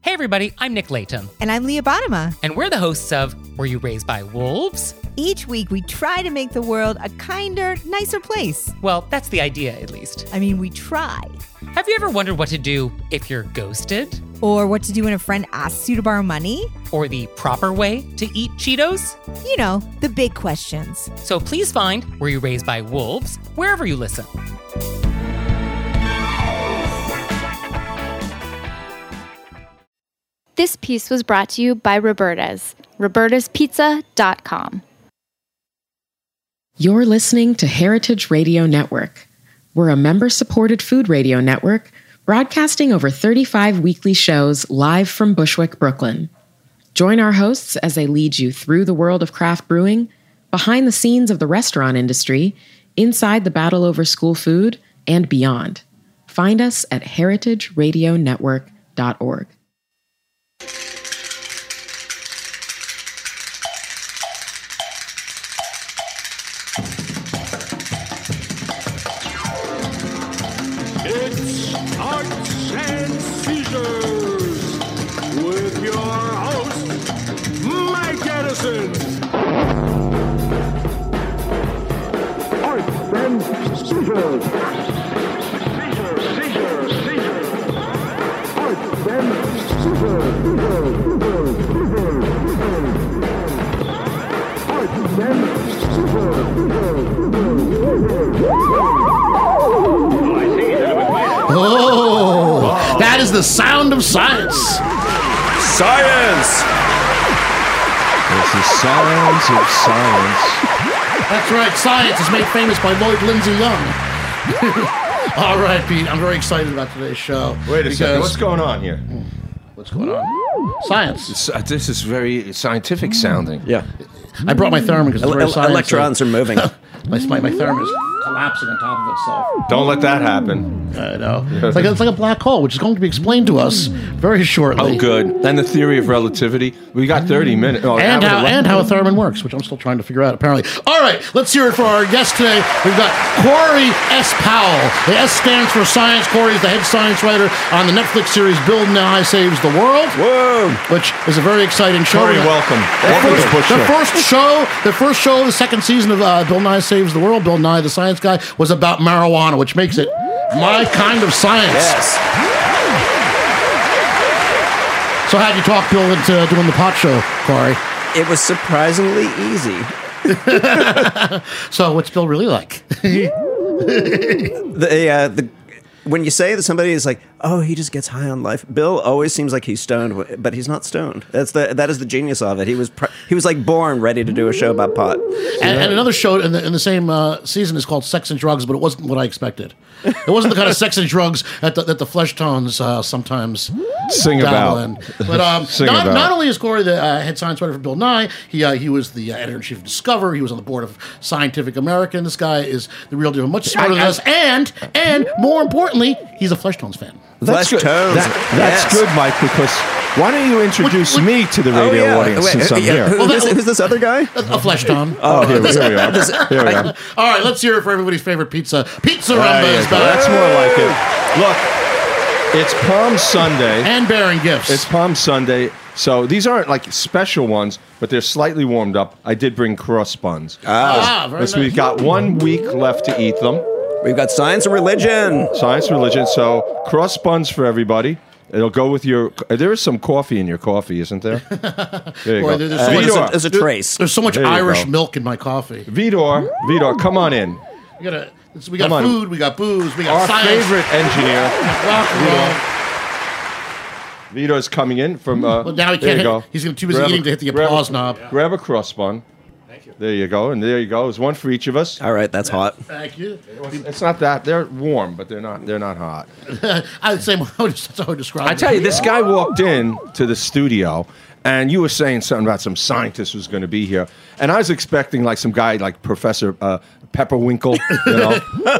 Hey everybody, I'm Nick Layton. And I'm Leah Bottima. And we're the hosts of Were You Raised by Wolves? Each week we try to make the world a kinder, nicer place. Well, that's the idea, at least. I mean, we try. Have you ever wondered what to do if you're ghosted? Or what to do when a friend asks you to borrow money? Or the proper way to eat Cheetos? You know, the big questions. So please find Were You Raised by Wolves wherever you listen. This piece was brought to you by Roberta's, robertaspizza.com. You're listening to Heritage Radio Network. We're a member-supported food radio network broadcasting over 35 weekly shows live from Bushwick, Brooklyn. Join our hosts as they lead you through the world of craft brewing, behind the scenes of the restaurant industry, inside the battle over school food, and beyond. Find us at heritageradionetwork.org. It's Arts and Seizures with your host, Mike Edison. Arts and Seizures. Seizures. Arts and Seizures. Arts and Oh, that is the sound of science. Science! It's the sounds of science. That's right. Science is made famous by Lloyd Lindsay Young. All right, Pete. I'm very excited about today's show. Wait a second. What's going on here? What's going on? Science. This is very scientific sounding. Yeah. I brought my thermos because it's very science. Electrons are moving. my thermos is collapsing on top of itself. Don't let that happen. I know. It's like a black hole, which is going to be explained to us very shortly. Oh, good. And the theory of relativity. We got 30 minutes. Oh, and how a theremin works, which I'm still trying to figure out, apparently. All right, let's hear it for our guest today. We've got Corey S. Powell. The S stands for Science. Corey is the head science writer on the Netflix series Bill Nye Saves the World. Whoa! Which is a very exciting show. Corey, welcome. The first show of the second season of Bill Nye Saves the World, Bill Nye the Science Guy, was about marijuana, which makes it my kind of science. Yes. So how'd you talk Bill into doing the pot show, Corey? It was surprisingly easy. So what's Bill really like? When you say that somebody is like, oh, he just gets high on life, Bill always seems like he's stoned, but he's not stoned. That is the genius of it. He was like born ready to do a show about pot. And another show in the same season is called Sex and Drugs, but it wasn't what I expected. It wasn't the kind of sex and drugs that the Flesh Tones sometimes sing dabble about. in. But not only is Corey the head science writer for Bill Nye, he was the editor-in-chief of Discover. He was on the board of Scientific American. This guy is the real deal, much smarter than us. And more importantly, he's a Flesh Tones fan. That's good. Tones. That's good, Mike, because why don't you introduce me to the radio audience since I'm here? Who's this other guy? A Flesh Tone. Here we are. Here we are. All right, let's hear it for everybody's favorite pizza. Pizza Rumba is back. That's more like it. Look, it's Palm Sunday. And bearing gifts. It's Palm Sunday. So these aren't like special ones, but they're slightly warmed up. I did bring cross buns. Very nice. We've got 1 week left to eat them. We've got science and religion. Science, religion. So cross buns for everybody. It'll go with your... There is some coffee in your coffee, isn't there? There you Boy, go. There's a trace. There's so much There you Irish go. milk in my coffee. Vidor, come on in. We got Come on. food, we got booze, we got Our science. favorite engineer, Rock and roll. Vidor's coming in from... Well, now he there you can't. go. He's too busy eating to hit the applause knob. Grab a cross bun. Thank you. There you go. And there you go. There's one for each of us. All right, that's hot. Thank you. It's not that. They're warm, but they're not hot. That's how I would describe it. I tell you, this guy walked in to the studio, and you were saying something about some scientist was going to be here. And I was expecting like some guy like Professor Pepperwinkle, you know.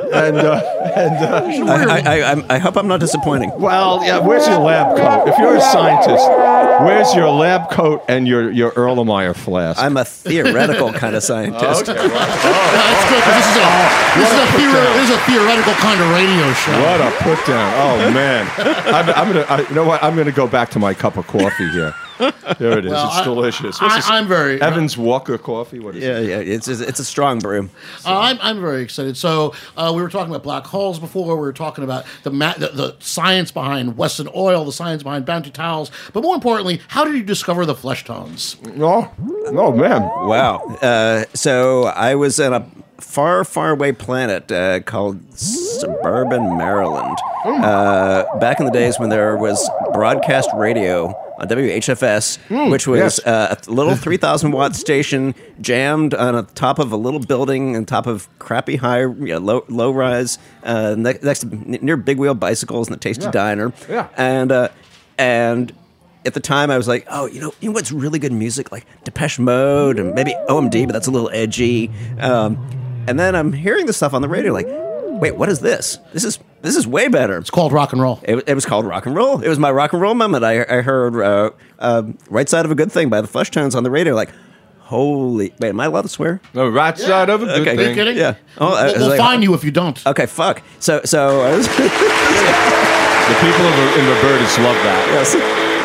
I hope I'm not disappointing. Well, yeah. Where's your lab coat? If you're a scientist, where's your lab coat and your Erlenmeyer flask? I'm a theoretical kind of scientist. Okay. That's good, 'cause this is a theoretical kind of radio show. What a put down! Oh man, you know what? I'm gonna go back to my cup of coffee here. There it is. Well, it's delicious. What's this? I'm very Evans Walker coffee. What is it? Yeah. It's a strong brew. I'm very excited. So we were talking about black holes before. We were talking about the science behind Western oil, the science behind bounty towels. But more importantly, how did you discover the flesh tones? Oh man! Wow. So I was in a far, far away planet called Suburban Maryland. Back in the days when there was broadcast radio on WHFS, which was a little 3,000 watt station jammed on the top of a little building on top of crappy low rise next to, near Big Wheel Bicycles and the Tasty Diner. Yeah. And at the time, I was like, oh, you know what's really good music? Like Depeche Mode and maybe OMD, but that's a little edgy. And then I'm hearing this stuff on the radio, like, wait, what is this? This is way better. It's called rock and roll. It was called rock and roll. It was my rock and roll moment. I heard Right Side of a Good Thing by the Flesh Tones on the radio, like, holy... Wait, am I allowed to swear? The right side of a good Are thing. you kidding? Yeah. We'll like, fine you if you don't. Okay, fuck. So I was... The people in Roberta's love that. Yes.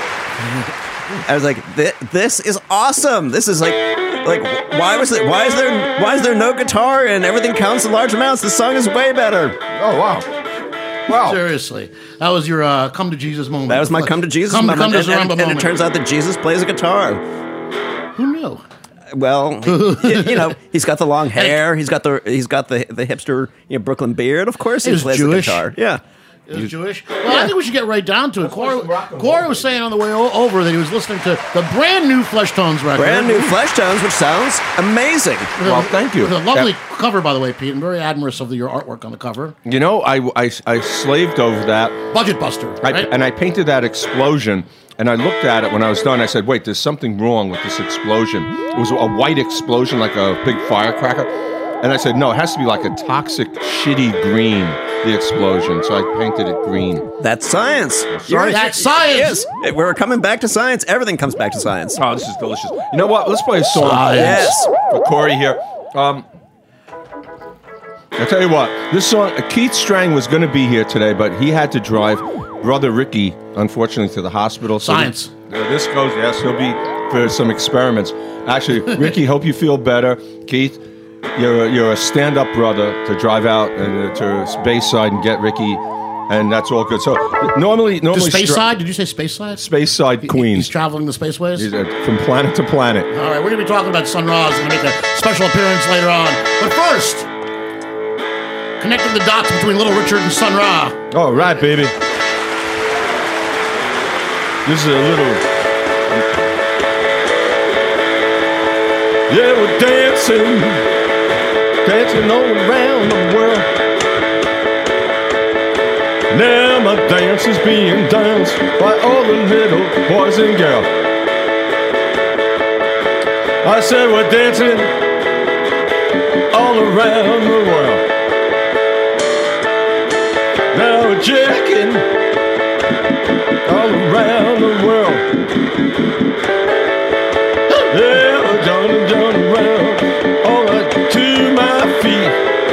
I was like, this is awesome. This is like why is there no guitar and everything counts in large amounts? This song is way better. Oh wow. Wow. Seriously. That was your come to Jesus moment. That was my come to Jesus moment. Come to Zaremba and moment. it turns out that Jesus plays a guitar. Who knew? Well, he's got the long hair. He's got the hipster Brooklyn beard. Of course, he plays Jewish. the guitar. Yeah. Is Jewish? Well, I think we should get right down to it. Corey was saying on the way over that he was listening to the brand new Flesh Tones record. Brand new Flesh Tones, which sounds amazing. Well, thank you. With a lovely cover, by the way, Pete. I'm very admirous of your artwork on the cover. You know, I slaved over that. Budget buster, right? And I painted that explosion, and I looked at it when I was done. I said, wait, there's something wrong with this explosion. It was a white explosion, like a big firecracker. And I said, no, it has to be like a toxic, shitty green, the explosion. So I painted it green. That's science. That's science. Yes. We're coming back to science. Everything comes back to science. Oh, this is delicious. You know what? Let's play a song Yes. for Corey here. I'll tell you what. This song, Keith Strang was going to be here today, but he had to drive Brother Ricky, unfortunately, to the hospital. So Science. This goes, yes, he'll be for some experiments. Actually, Ricky, hope you feel better. Keith, you're a stand-up brother to drive out to Bayside and get Ricky, and that's all good. So normally To Speyside? Did you say Speyside? Speyside, Queens. He's traveling the spaceways? He's from planet to planet. All right, we're going to be talking about Sun Ra's and make a special appearance later on. But first, connecting the dots between Little Richard and Sun Ra. All right, baby. This is a little... Yeah, we're dancing all around the world. Now my dance is being danced by all the little boys and girls. I said we're dancing all around the world. Now we're jerking all around the world. Yeah, we're down around, all right to my feet.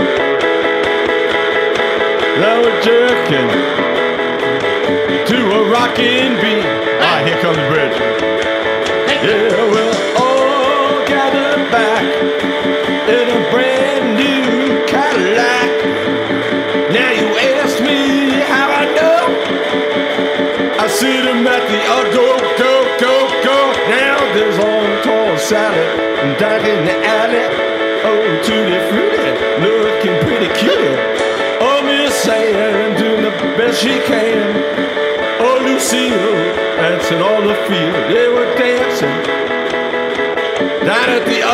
Now we're jerking to a rocking beat. Ah, here comes the bridge. Yeah, we're all gathered back in a brand new Cadillac. Now you ask me how I know. I see them at the go. Now there's on tall salad and dark in the alley. Oh, tutti frutti, looking pretty cute. Oh, Miss Anne doing the best she can. Oh, Lucille dancing on the field. They were dancing down at the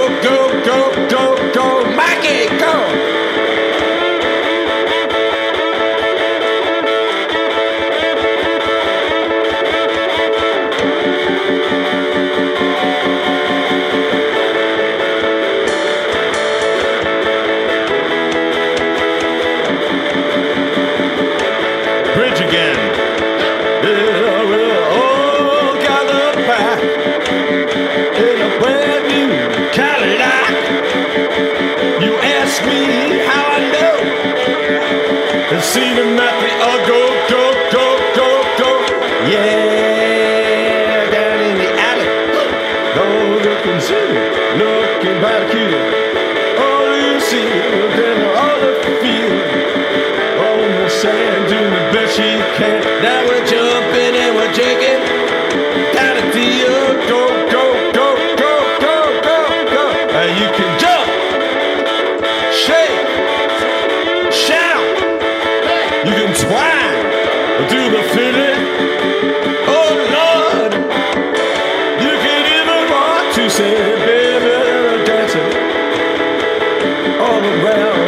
go, Mikey, go. seen him at the go. Yeah, down in the alley. Don't look and see me, looking by the key. All you see is all the field. On the sand, doing the best she can. Now we're jumping and we're jigging. Down at the go. And you can jump, shake, shout. You can twine, do the fiddle. Oh Lord, you can even want to say, baby, dancing all around.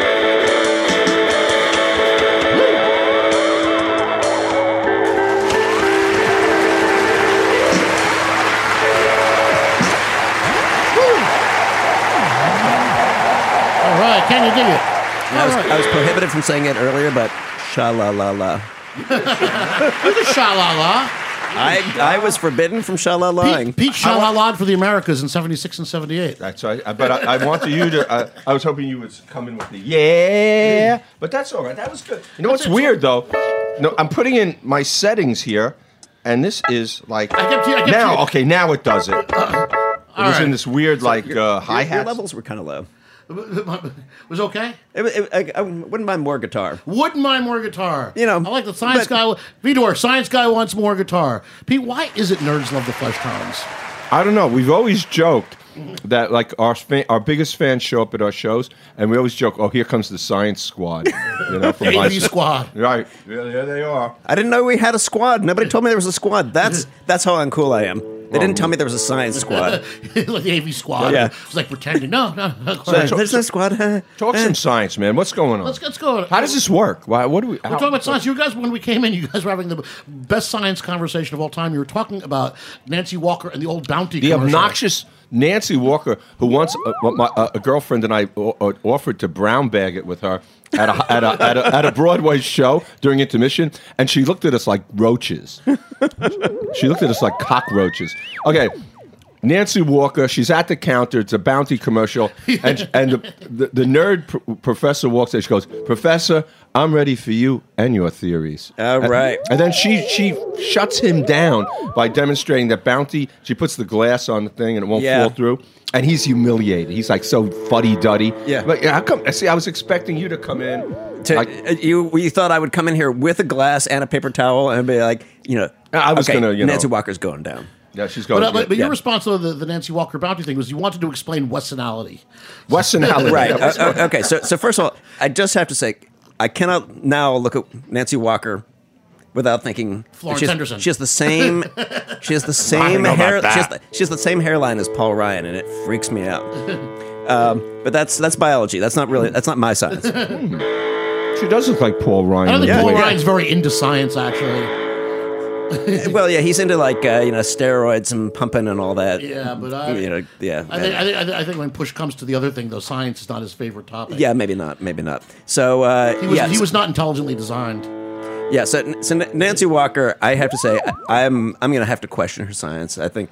All right, can you dig it? I was prohibited from saying it earlier, but sha-la-la-la. The sha-la-la. I was forbidden from sha-la-laing. Pete sha-la-la for the Americas in 76 and 78. That's right. But I wanted you to. I was hoping you would come in with the yeah. But that's all right. That was good. You know what's weird though? No, I'm putting in my settings here, and this is like I kept now. you. Okay, now it does it. It was in this weird like hi Your hat. levels were kind of low. Was okay? I wouldn't mind more guitar. Wouldn't mind more guitar. You know, I like the science guy. Vidor, science guy wants more guitar. Pete, why is it nerds love the flesh tones? I don't know. We've always joked that like our biggest fans show up at our shows, and we always joke, "Oh, here comes the science squad." You know, from AV squad. Right? Yeah, there they are. I didn't know we had a squad. Nobody told me there was a squad. That's how uncool I am. They didn't tell me there was a science squad. Like the AV squad. Yeah. It was like pretending. No. There's no squad. Talk some science, man. What's going on? Let's go. How does this work? Why? What do we? We're talking about science. You guys, when we came in, you guys were having the best science conversation of all time. You were talking about Nancy Walker and the old Bounty The commercial. obnoxious Nancy Walker, who once a girlfriend and I offered to brown bag it with her at a Broadway show during intermission, and she looked at us like roaches. She looked at us like cockroaches. Okay. Nancy Walker, she's at the counter. It's a Bounty commercial, and the nerd professor walks in. She goes, "Professor, I'm ready for you and your theories." All right. And then she shuts him down by demonstrating that Bounty. She puts the glass on the thing and it won't fall through. And he's humiliated. He's like so fuddy-duddy. Yeah. But how come? See, I was expecting you to come in. You thought I would come in here with a glass and a paper towel and be like, I was okay, gonna, Nancy Walker's going down. Yeah, she's going. But your response to the Nancy Walker Bounty thing was you wanted to explain Wessonality. Wessonality. Right. Okay. So first of all, I just have to say, I cannot now look at Nancy Walker without thinking Florence Henderson. She has the same. She has the same hair. She has the same hairline as Paul Ryan, and it freaks me out. But that's biology. That's not my science. She does look like Paul Ryan. I don't think Paul Ryan's very into science, actually. Well, yeah, he's into like steroids and pumping and all that. Yeah, but I think when push comes to the other thing, though, science is not his favorite topic. Yeah, maybe not. So he was not intelligently designed. Yeah, so Nancy Walker, I have to say, I'm going to have to question her science. I think.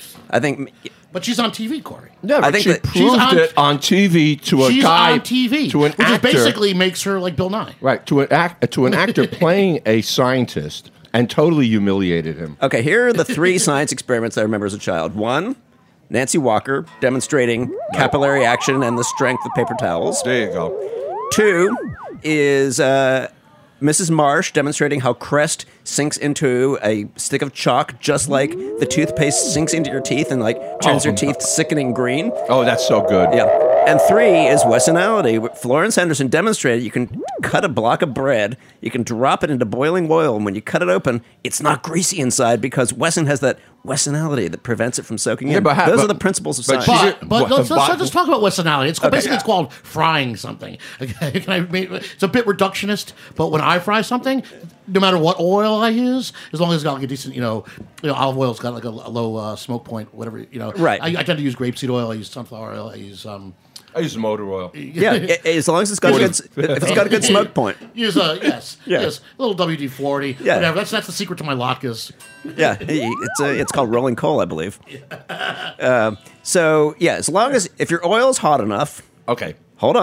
But she's on TV, Corey. Yeah, I think she that proved it on TV to a guy. She's on TV, to an which actor, basically makes her like Bill Nye. Right, to an actor playing a scientist and totally humiliated him. Okay, here are the 3 science experiments I remember as a child. 1, Nancy Walker demonstrating capillary action and the strength of paper towels. There you go. 2 is Mrs. Marsh demonstrating how Crest sinks into a stick of chalk, just like the toothpaste sinks into your teeth and like turns your teeth sickening green. Oh, that's so good. Yeah. And 3 is Wessonality. Florence Henderson demonstrated you can cut a block of bread, you can drop it into boiling oil, and when you cut it open, it's not greasy inside because Wesson has that Wessonality that prevents it from soaking in. Those are the principles of science. But let's just talk about Wessonality. It's basically it's called frying something. Okay? It's a bit reductionist, but when I fry something, no matter what oil I use, as long as it's got like a decent, olive oil's got like a low smoke point, whatever, Right. I tend to use grapeseed oil. I use sunflower oil. I use motor oil. Yeah, as long as it's got a good smoke point. Use yes, a little WD-40. Yeah. Whatever. That's the secret to my latkes. Yeah, it's called rolling coal, I believe. So yeah, as long as if your oil is hot enough. Okay. Hold on.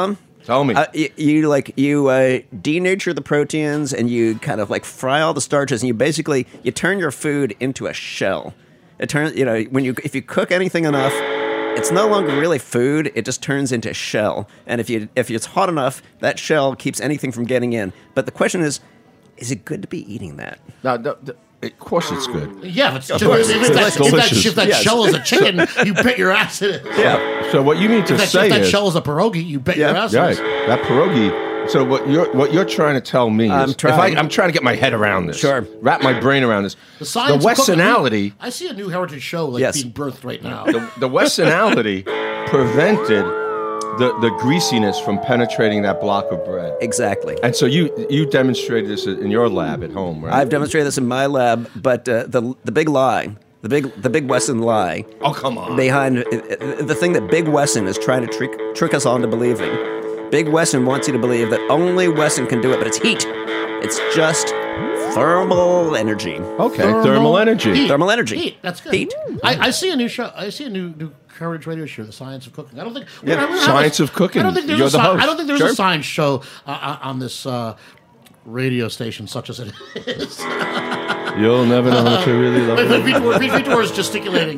Tell me. You denature the proteins and you kind of like fry all the starches and you turn your food into a shell. It turns, if you cook anything enough, it's no longer really food. It just turns into shell. And if it's hot enough, that shell keeps anything from getting in. But the question is it good to be eating that? Of course it's good. Yeah, if that shell is a chicken, you bet your ass in it. Yeah. So what you need to say if that is shell is a pierogi, you bet your ass in it. That pierogi. So what you're trying to tell me is, I'm trying to get my head around this. Sure. Wrap my brain around this. The science the Westernality. I see a new heritage show being birthed right now. The Westernality prevented the greasiness from penetrating that block of bread. Exactly. And so you demonstrated this in your lab at home, right? I've demonstrated this in my lab, but the big lie, the big Wesson lie. Oh, come on. Behind the thing that Big Wesson is trying to trick us all into believing. Big Wesson wants you to believe that only Wesson can do it, but it's heat. It's just thermal energy. Okay, thermal energy. Heat. Thermal energy. Heat. That's good. Heat. I see a new show. I see a new Heritage Radio show, The Science of Cooking. I don't think Science of Cooking. I don't think there's You're the host. I don't think there's Sure. a science show on this radio station, such as it is. You'll never know what you really love. Vitor is gesticulating.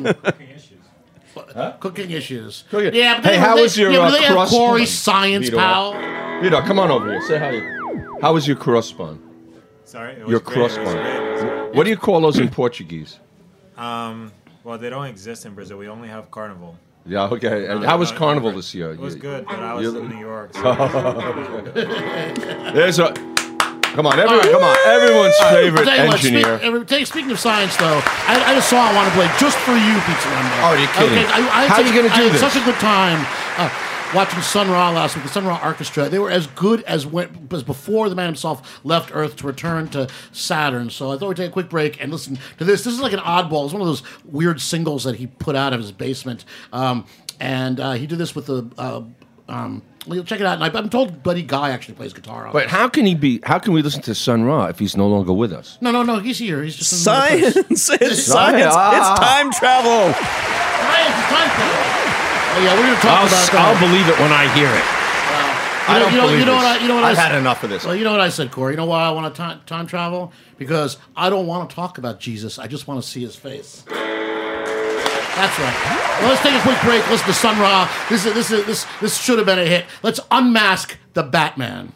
Cooking issues. Cooking. Yeah, but how was your they have cross Corey bun, Science Vitor? Pal. Vito, come on over here. Say hi. How was your cross bun? Sorry? It was Your great. cross It was bun. great. It was great. What do you call those in Portuguese? Well, they don't exist in Brazil. We only have Carnival. Yeah, okay. And how was Carnival this year? It was good, but I was in New York. So There's a... Come on, everyone's favorite engineer. Speaking of science, though, I just saw I want to play just for you, Pizza Lemon. Oh, are you kidding? How are you going to do this? I had such a good time watching Sun Ra last week. The Sun Ra Orchestra. They were as good as before the man himself left Earth to return to Saturn. So I thought we'd take a quick break and listen to this. This is like an oddball. It's one of those weird singles that he put out of his basement, and he did this with the. Check it out. And I'm told Buddy Guy actually plays guitar on But it. how can we listen to Sun Ra if he's no longer with us? No. He's here. He's just Science. It's science. It's time travel. Science is time travel. Oh yeah, we're going to talk about that. I'll believe it when I hear it. I don't believe this. You know what I've had enough of this. Well, you know what I said, Corey. You know why I want to time travel? Because I don't want to talk about Jesus. I just want to see his face. That's right. Well, let's take a quick break. Listen to Sun Ra. This should have been a hit. Let's unmask the Batman.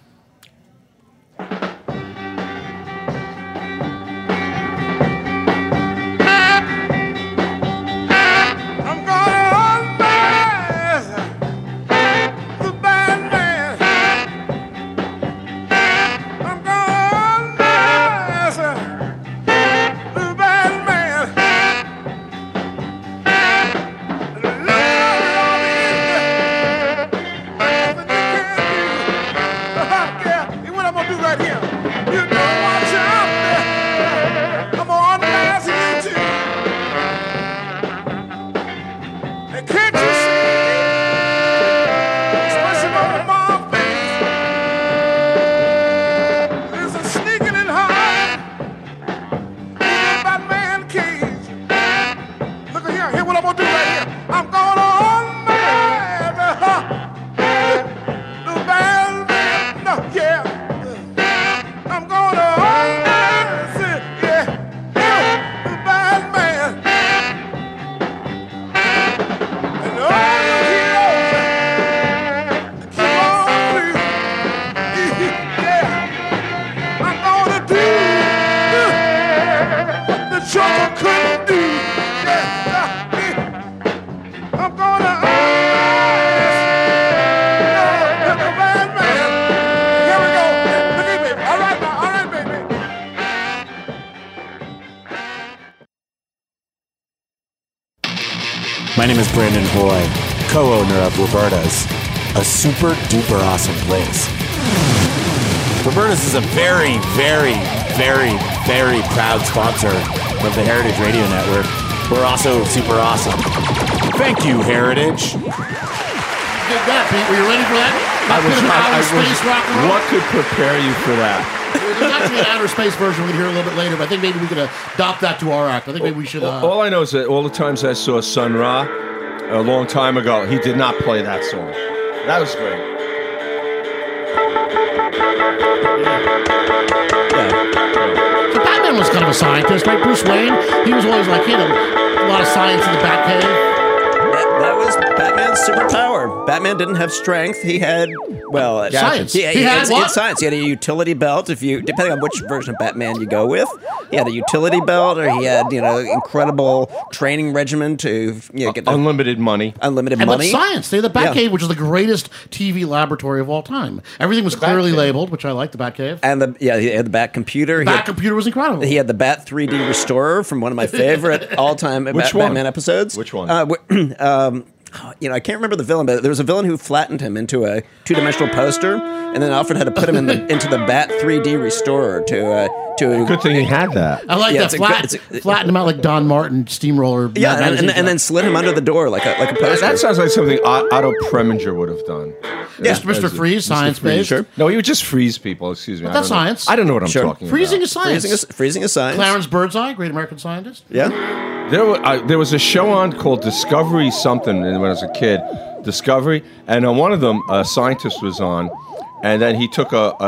My name is Brandon Hoy, co-owner of Roberta's, a super duper awesome place. Roberta's is a very, very, very, very proud sponsor of the Heritage Radio Network. We're also super awesome. Thank you, Heritage. Did that, Pete? Were you ready for that? What could prepare you for that? There's actually an outer space version we can hear a little bit later, but I think maybe we could adopt that to our act. I think maybe we should. All I know is that all the times I saw Sun Ra a long time ago, he did not play that song. That was great. So Batman was kind of a scientist, right? Bruce Wayne, he was always like, he had a lot of science in the Batcave. That was Batman's superpower. Batman didn't have strength. He had, well, science. He had what? It's science. He had a utility belt. If you, depending on which version of Batman you go with, he had a utility belt, or he had, incredible training regimen to get the unlimited money. Unlimited And money. but science. They had the Batcave, which is the greatest TV laboratory of all time. Everything was clearly labeled, which I like. The Batcave. And he had the Bat computer. The Bat computer was incredible. He had the Bat 3D Restorer from one of my favorite all-time Batman episodes. Which one? I can't remember the villain, but there was a villain who flattened him into a two-dimensional poster, and then Alfred had to put him into the Bat 3D Restorer to. Good thing he had that. I like that. Flatten him out like Don Martin steamroller. Yeah, and then slid him under the door like a poster. That sounds like something Otto Preminger would have done. Yeah, Mr. Freeze, science-based. Sure. No, he would just freeze people. Excuse me. But that's science. I don't know what I'm talking Freezing about. is science. Freezing is science. Clarence Birdseye, great American scientist. Yeah. There was a show on called Discovery something when I was a kid. Discovery, and on one of them, a scientist was on, and then he took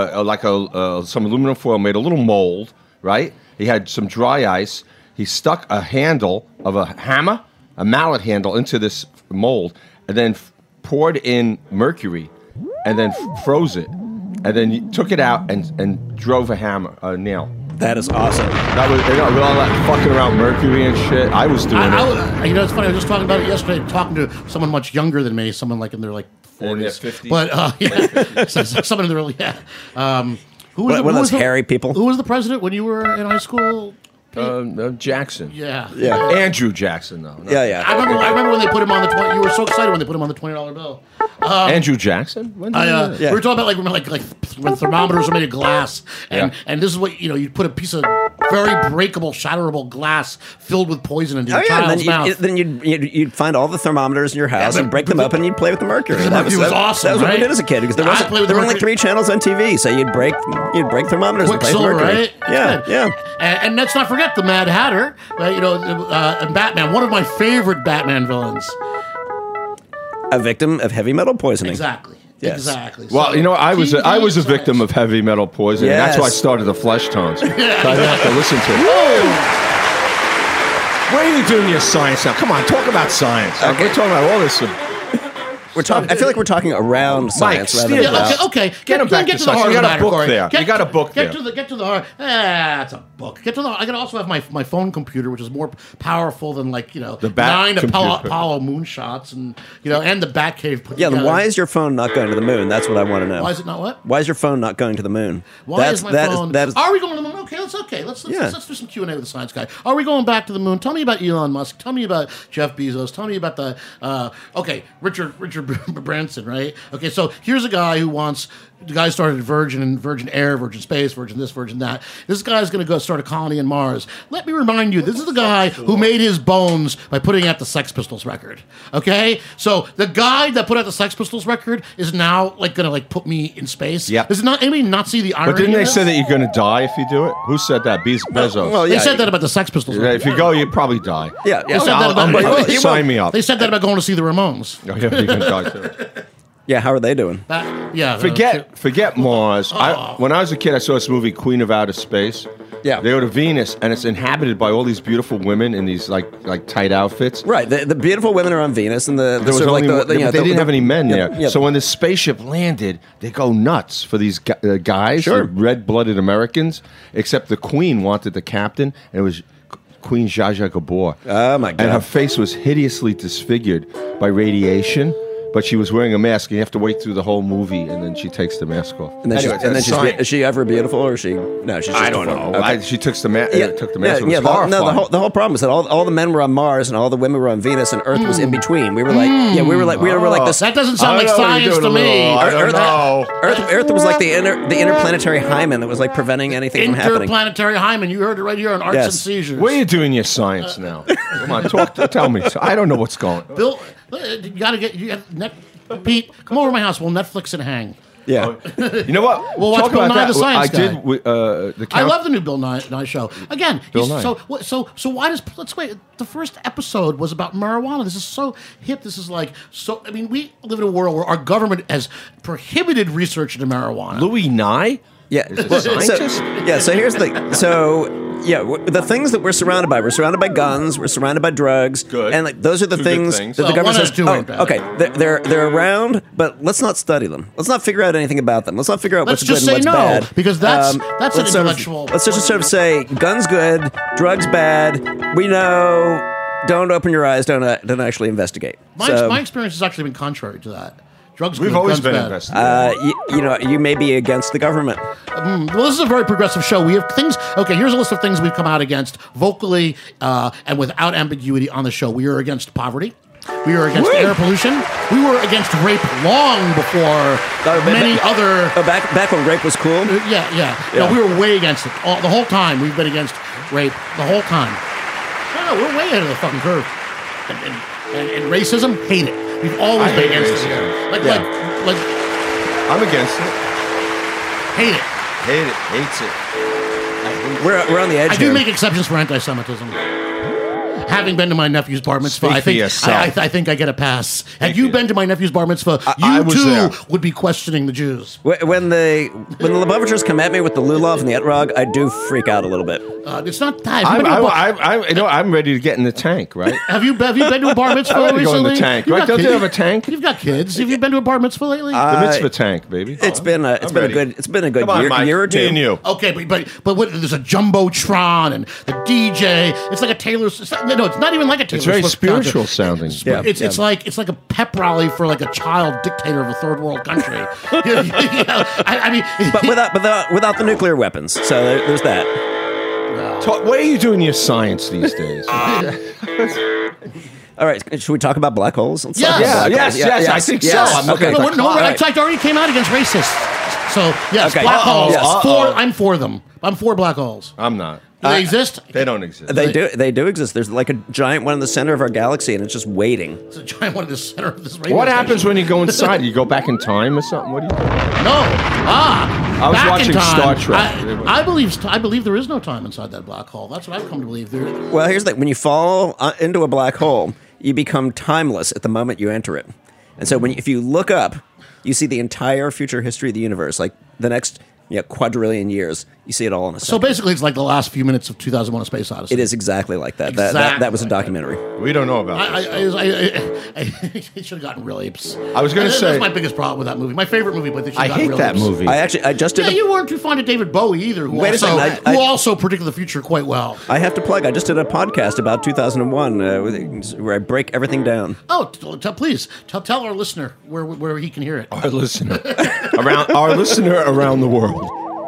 some aluminum foil, made a little mold, right? He had some dry ice. He stuck a handle of a hammer, a mallet handle, into this mold, and then poured in mercury, and then froze it, and then he took it out and drove a nail. That is awesome. That was with all that fucking around mercury and shit. I was doing it. It's funny. I was just talking about it yesterday, talking to someone much younger than me, someone like in their 40s, 50s. But someone in their early. Who was one of those hairy people? Who was the president when you were in high school? Jackson. Yeah. Andrew Jackson, though. No. Yeah. I remember when they put him on the 20. You were so excited when they put him on the $20 bill. Andrew Jackson? When did we were talking about like when thermometers are made of glass, and this is what you put a piece of very breakable, shatterable glass filled with poison into your child's mouth. Then you'd find all the thermometers in your house and break them up, and you'd play with the mercury. That was awesome. That was what right? we did as a kid because there were only 3 channels on TV, so you'd break thermometers and play with Quicksilver, mercury. right? Yeah. And let's not forget the Mad Hatter, and Batman, one of my favorite Batman villains. A victim of heavy metal poisoning. Exactly. Yes. Exactly. Well, I was a victim of heavy metal poisoning. Yes. That's why I started the Flesh Tones. So I didn't have to listen to it. Where are you doing your science now? Come on, talk about science. Okay. We're talking about all this. I feel like we're talking around science rather than about. Okay. Get him back to the science. heart You of got the a book matter, there. You got a book there. Get to the heart. It's a book. Get to the. I can also have my phone computer, which is more powerful than the Bat 9 computer. Apollo moonshots and and the Batcave. Put Yeah, together. why is your phone not going to the moon? That's what I want to know. Why is it not what? Why is your phone not going to the moon? Why is my phone? That is, Are we going to the moon? Okay, let's do some Q&A with the science guy. Are we going back to the moon? Tell me about Elon Musk. Tell me about Jeff Bezos. Tell me about the Richard Branson, right? Okay, so here's a guy who wants. The guy started Virgin and Virgin Air, Virgin Space, Virgin this, Virgin that. This guy's going to go start a colony in Mars. Let me remind you, this is the guy who made his bones by putting out the Sex Pistols record. Okay, so the guy that put out the Sex Pistols record is now going to put me in space. Yep. Does anybody not see the irony? But didn't of they this? say that you're going to die if you do it? Who said that? Bezos. Well, They said that about the Sex Pistols. Yeah, if you go, you'd probably die. Yeah. They said that about Sign me up. They said that about going to see the Ramones. Oh, yeah, you're going to die too. Yeah, how are they doing? Forget Mars. When I was a kid, I saw this movie, Queen of Outer Space. Yeah. They go to Venus, and it's inhabited by all these beautiful women in these like tight outfits. Right. The beautiful women are on Venus, and There was only, but they didn't have any men there. So when the spaceship landed, they go nuts for these guys, Sure. the red-blooded Americans. Except the Queen wanted the captain, and it was Queen Zsa Zsa Gabor. Oh my God! And her face was hideously disfigured by radiation. But she was wearing a mask, and you have to wait through the whole movie, and then she takes the mask off. And then, is she ever beautiful, or is she? No, she's. Just I don't know. Okay. She took the mask. Took the mask. Yeah, It was horrifying. the whole problem is that all the men were on Mars and all the women were on Venus, and Earth was in between. We were like, we were like this. That doesn't sound like science to me. I don't know. Earth was like the interplanetary hymen that was like preventing anything from happening. Interplanetary hymen. You heard it right here on Arts and Seizures. Where are you doing your science now? Come on, tell me. I don't know what's going on. Bill, you got to get Pete, come over to my house. We'll Netflix and hang. Yeah. You know what? We'll watch Bill Nye the Science Guy. I love the new Bill Nye show. Again, Bill Nye. So why does let's wait? The first episode was about marijuana. This is so hip. This is we live in a world where our government has prohibited research into marijuana. Louis Nye? Yeah. Is it Well, scientist? So here's the thing. The things that we're surrounded by guns, we're surrounded by drugs. Good. And like those are the Two good things things. that the Well, government one says, out of two ain't bad. okay, they're around, but let's not study them. Let's not figure out anything about them. Let's not figure out Let's what's good just and what's say no, bad. because that's an let's sort of- intellectual- Let's just sort of say guns good, drugs bad. We know. Don't open your eyes. Don't actually investigate. My experience has actually been contrary to that. Drugs We've good, always guns been bad. investigating. You may be against the government. Well, this is a very progressive show. We have things. Okay, here's a list of things we've come out against vocally and without ambiguity on the show. We are against poverty. We are against air pollution. We were against rape long before many other. Back when rape was cool. Yeah. No, we were way against it the whole time. We've been against rape the whole time. No, we're way ahead of the fucking curve. And racism, hate it. We've always been hate against racism. it. Like, I'm against it. hate it. Hate it. Hates it. We're on the edge. I do here. make exceptions for anti-Semitism. Having been to my nephew's bar mitzvah, Speak I for think yourself. I think I get a pass. Had you been to my nephew's bar mitzvah, I you was too there. would be questioning the Jews. When the Lubavitchers come at me with the lulav and the etrog, I do freak out a little bit. It's not that. Have you been to a bar- I'm ready to get in the tank, right? Have you been to a bar mitzvah I'm ready to go in recently? the tank, You've right? got Don't you kids. have a tank? You've got kids. Have you been to a bar mitzvah lately? The mitzvah tank, baby. It's been a ready. good Come on, Mike, year or two. me and you. Okay, but what, there's a jumbotron and the DJ. It's like a Taylor. It's not even like a Taylor. It's very Swift spiritual concert. sounding. It's like a pep rally for like a child dictator of a third world country. I mean, But without the nuclear weapons. So there's that. What are you doing your science these days? All right, should we talk about black holes? Let's Yes. talk about black Yes, holes. yes, I think so. yes. I'm looking Okay. at no, the no, clock. I already came out against racists. So yes, Okay. black holes. Yes. I'm for them. I'm for black holes. I'm not. Do they exist? They don't exist. They do exist. There's like a giant one in the center of our galaxy, and it's just waiting. It's a giant one in the center of this radio What station. happens when you go inside? You go back in time or something? What do you do? No. I was Back in watching time. Star Trek. I believe there is no time inside that black hole. That's what I've come to believe. Well, here's the thing. When you fall into a black hole, you become timeless at the moment you enter it. And so if you look up, you see the entire future history of the universe, like the next quadrillion years. You see it all in a So second. basically, it's like the last few minutes of 2001: A Space Odyssey. It is exactly like that. That was a documentary. We don't know about this. It should have gotten really. I was gonna say- that's my biggest problem with that movie. My favorite movie, but they should I have gotten hate really that upset. movie. I just did Yeah, a you weren't too fond of David Bowie either, who, Wait a also, second, who also predicted the future quite well. I have to plug. I just did a podcast about 2001 where I break everything down. Oh, please tell our listener where he can hear it. Our listener around the world.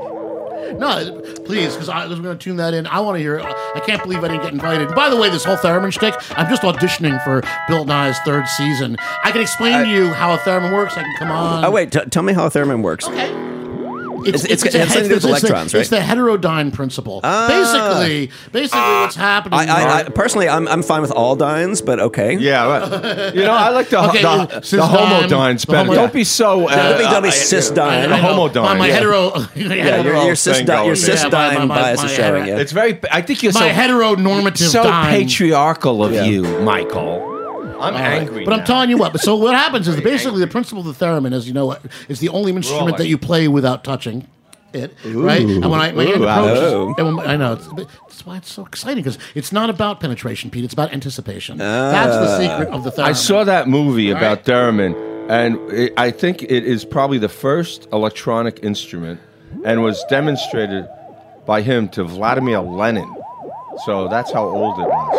No, please, because I was going to tune that in. I want to hear it. I can't believe I didn't get invited. By the way, this whole theremin shtick, I'm just auditioning for Bill Nye's third season. I can explain to you how a theremin works. I can come on. Oh wait, tell me how a theremin works. Okay. It's something to do with electrons, right? It's the heterodyne principle. Basically, what's happening. I personally, I'm fine with all dynes, but okay. Yeah, right. I like the cisdyne, homodynes the better. homo- Don't be so. Don't be cisdyne. The homodyne. My yeah. hetero. Yeah, your cisdyne bias is showing you. It's very. I think you're My so heteronormative so dyne. patriarchal of you, Michael. I'm angry. But I'm now. telling you what. So what happens is basically the principle of the theremin, as you know, is the only instrument that you play without touching it, right? And when my hand approaches, and I know that's why it's so exciting, because it's not about penetration, Pete. It's about anticipation. That's the secret of the theremin. I saw that movie about theremin, and I think it is probably the first electronic instrument, and was demonstrated by him to Vladimir Lenin. So that's how old it was.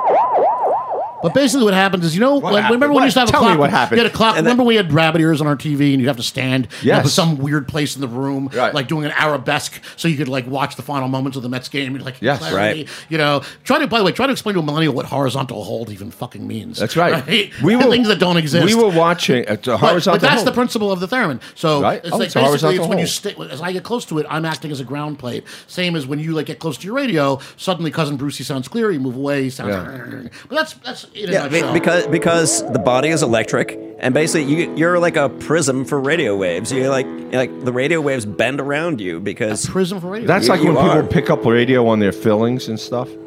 But basically, what happens is, remember happened? when we used to have a Tell clock? me what happened. We had a clock. Remember we had rabbit ears on our TV, and you'd have to stand Yes. some weird place in the room, Right. like doing an arabesque, so you could watch the final moments of the Mets game. Like, Yes. clarity. By the way, try to explain to a millennial what horizontal hold even fucking means. That's right. We were things that don't exist. We were watching a horizontal. But that's hold. the principle of the theremin. So Right. it's Oh, like it's a basically horizontal it's when you hold. as I get close to it, I'm acting as a ground plate. Same as when you get close to your radio, suddenly cousin Brucey sounds clear, you move away, he sounds. Yeah. But that's it in a Yeah, nutshell. because the body is electric, and basically you're like a prism for radio waves. You're like the radio waves bend around you because prism for radio. That's like You when are. people pick up radio on their fillings and stuff.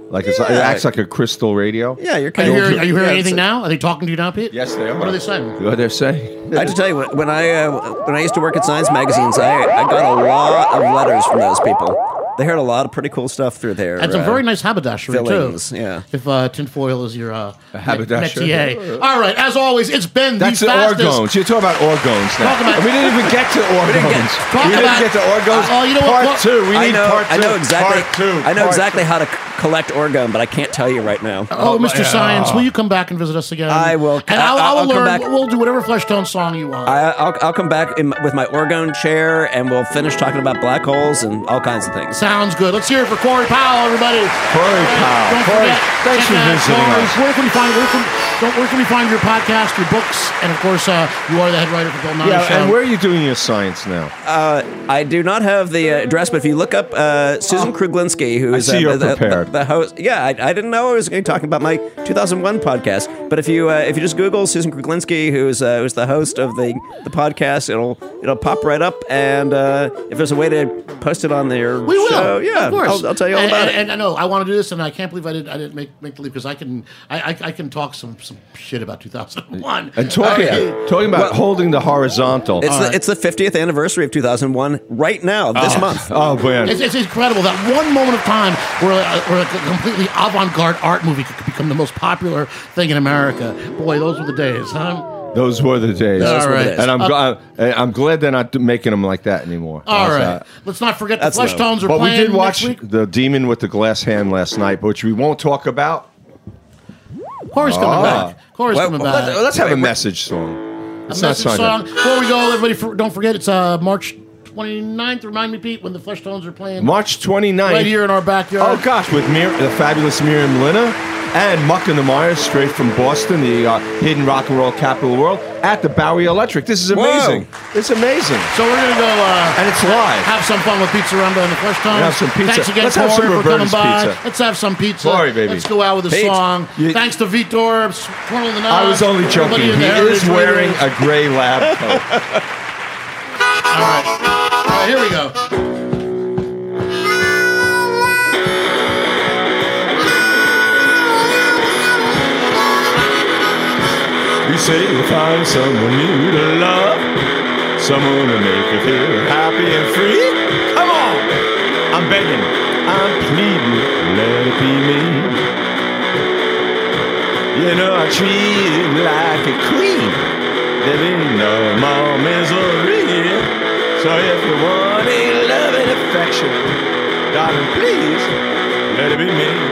Like it acts like a crystal radio. Yeah, you're Are kind you of. hearing anything now? Are they talking to you now, Pete? Yes, they are. What are they saying? What they're saying? I have to tell you, when I used to work at science magazines, I got a lot of letters from those people. They heard a lot of pretty cool stuff through there. And some very nice haberdashery, fillings, too. yeah. If tinfoil is your haberdashery. métier. All right, as always, it's been That's the the fastest. orgones. You're talking about orgones now. Talk about- we didn't even get to orgones. Talk We didn't about- get to orgones. Oh, you know what? Part two. We need part two. I know exactly. Part two. I know Part exactly two. how to collect orgone, but I can't tell you right now. Oh, Mr. Science, will you come back and visit us again? I will. And I'll I'll come learn. back. We'll do whatever Flesh Tone song you want. I'll come back with my orgone chair, and we'll finish talking about black holes and all kinds of things. Sounds good. Let's hear it for Corey Powell, everybody. Corey Powell. Don't Corey, forget, thanks for check out visiting Corey. us. Where can we find your podcast, your books, and of course, you are the head writer for Bill Nye Yeah, Show. and where are you doing your science now? I do not have the address, but if you look up Susan Kruglinski, who is I see you're prepared. the host. Yeah, I didn't know I was going to be talking about my 2001 podcast, but if you just Google Susan Kruglinski, who's the host of the podcast, it'll pop right up. And if there's a way to post it on their We will. show, yeah, of course. I'll tell you all about it. And I know I want to do this, and I can't believe I didn't make the leap because I can talk some shit about 2001. And talking about holding the horizontal. It's the 50th anniversary of 2001 right now, this month. Oh, man. It's incredible that one moment of time where a completely avant-garde art movie could become the most popular thing in America. Boy, those were the days, huh? Those were the days. All right. And I'm glad they're not making them like that anymore. All right. Let's not forget the Flesh Tones are But we playing did watch next week. The Demon with the Glass Hand last night, which we won't talk about. Corey's coming back. Corey's coming back. Let's have a message song. A message song. Before we go, everybody, don't forget it's March 29th. Remind me, Pete, when the Flesh Tones are playing. March 29th. Right here in our backyard. Oh, gosh, with the fabulous Miriam Lina and Muck and the Myers, straight from Boston, the hidden rock and roll capital of the world, at the Bowery Electric. This is amazing. Whoa. It's amazing. So we're going to go and it's live. Have some fun with Pizza Rumba and the Flesh Tones. Have some pizza. Thanks again, Let's have Corey, some for coming Roberta's by. pizza. Let's have some pizza. Corey, baby. Let's go out with a Pete, song. Thanks to Vitor, twirling the knob. I was only joking. He is wearing a gray lab coat. All right, here we go. You say you find someone new to love, someone to make you feel happy and free. Come on! I'm begging, I'm pleading, let it be me. You know I treat you like a queen. There ain't no more misery. So if you want a love and affection, darling, please, let it be me.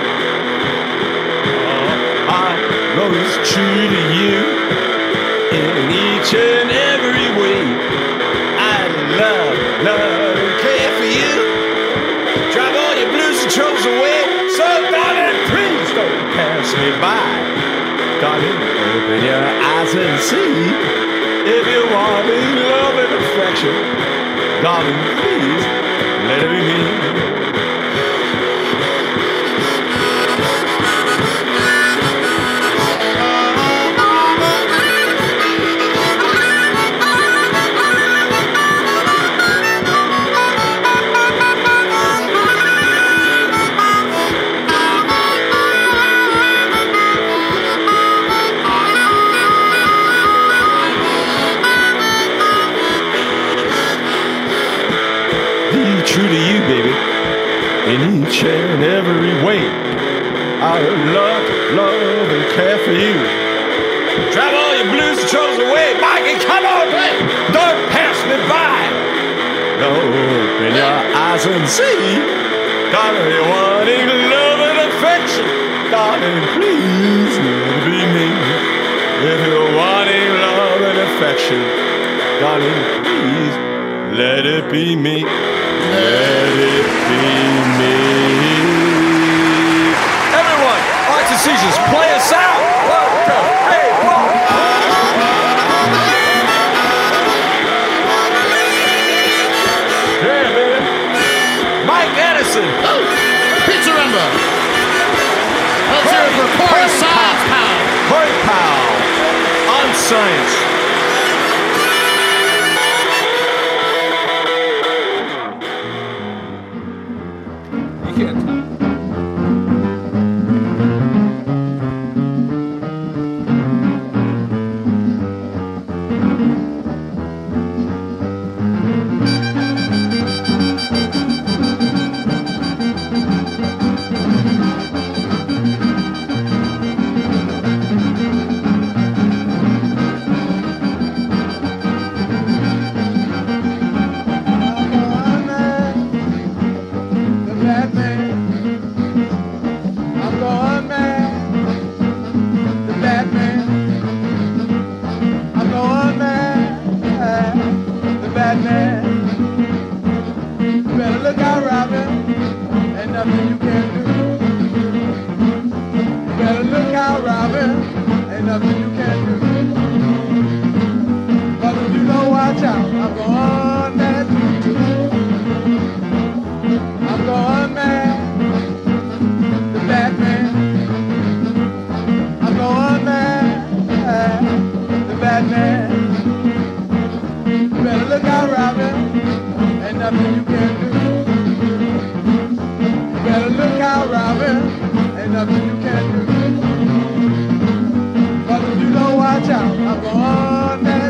Always true to you in each and every way. I love and care for you. Drive all your blues and troubles away. So darling, please don't pass me by. Darling, open your eyes and see. If you want me love and affection, darling, please let it be me. True to you, baby, in each and every way. I love and care for you. Drive all your blues and troubles away. Mikey, come on, baby. Don't pass me by. No, open your eyes and see. Darling, you're wanting love and affection. Darling, please let it be me. If you're wanting love and affection, darling, please let it be me. Let it be me. Everyone, Arts and Seizures, play us out. Yeah, baby. Mike Edison. Pizza Rumba. Let's hear it for Corey Science Powell. Corey Powell on Science. You can't. Robin, ain't nothing you can do. But if you don't watch out, I'm going mad. I'm going mad. The Batman. I'm going mad. The Batman. You better look out, Robin. Ain't nothing you can do. You better look out, Robin. Ain't nothing you can do. But if you don't watch out, I'm going mad.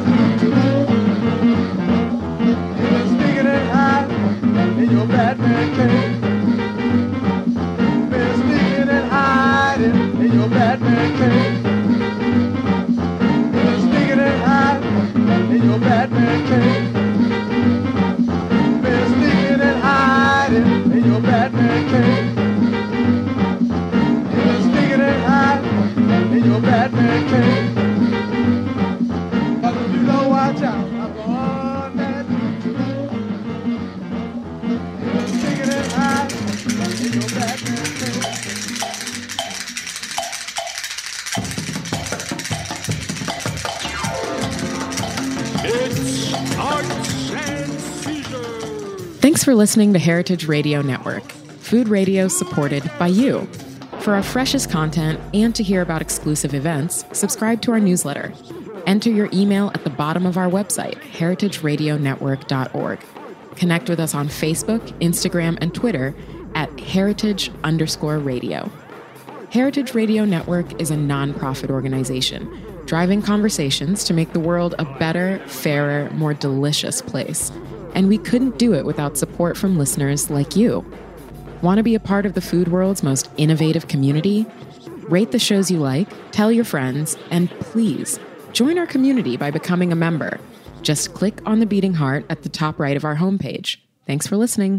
You've been sneaking and hiding in your Batman cave. You've been sneaking and hiding in your Batman cave. You've been sneaking and hiding in your Batman cave. You've been sneaking and hiding in your Batman cave. You've been sneaking and hiding in your Batman cave. But if you don't watch out, I'm going mad. You've been sneaking and hiding in your Batman cave. It's Arts and Seizures. Thanks for listening to Heritage Radio Network, food radio supported by you. For our freshest content and to hear about exclusive events, subscribe to our newsletter. Enter your email at the bottom of our website, heritageradionetwork.org. Connect with us on Facebook, Instagram, and Twitter at heritage_radio. Heritage Radio Network is a nonprofit organization driving conversations to make the world a better, fairer, more delicious place. And we couldn't do it without support from listeners like you. Want to be a part of the food world's most innovative community? Rate the shows you like, tell your friends, and please join our community by becoming a member. Just click on the beating heart at the top right of our homepage. Thanks for listening.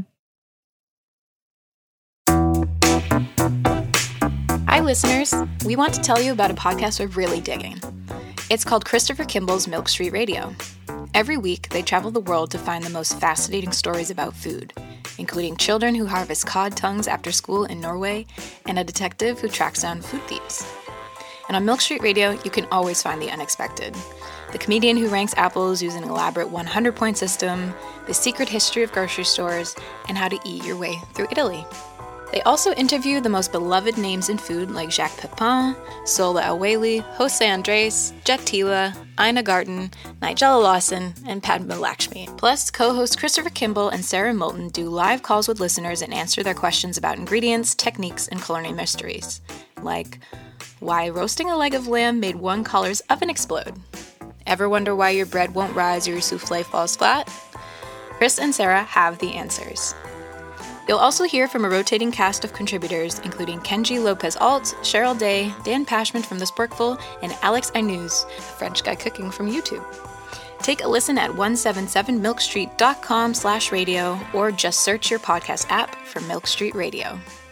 Hi, listeners. We want to tell you about a podcast we're really digging. It's called Christopher Kimball's Milk Street Radio. Every week, they travel the world to find the most fascinating stories about food, including children who harvest cod tongues after school in Norway and a detective who tracks down food thieves. And on Milk Street Radio, you can always find the unexpected. The comedian who ranks apples using an elaborate 100-point system, the secret history of grocery stores, and how to eat your way through Italy. They also interview the most beloved names in food like Jacques Pepin, Sola El-Waylly, Jose Andres, Jet Tila, Ina Garten, Nigella Lawson, and Padma Lakshmi. Plus, co-hosts Christopher Kimball and Sarah Moulton do live calls with listeners and answer their questions about ingredients, techniques, and culinary mysteries. Like, why roasting a leg of lamb made one caller's oven explode? Ever wonder why your bread won't rise or your souffle falls flat? Chris and Sarah have the answers. You'll also hear from a rotating cast of contributors, including Kenji Lopez-Alt, Cheryl Day, Dan Pashman from The Sporkful, and Alex Ainuz, a French guy cooking from YouTube. Take a listen at 177milkstreet.com/radio or just search your podcast app for Milk Street Radio.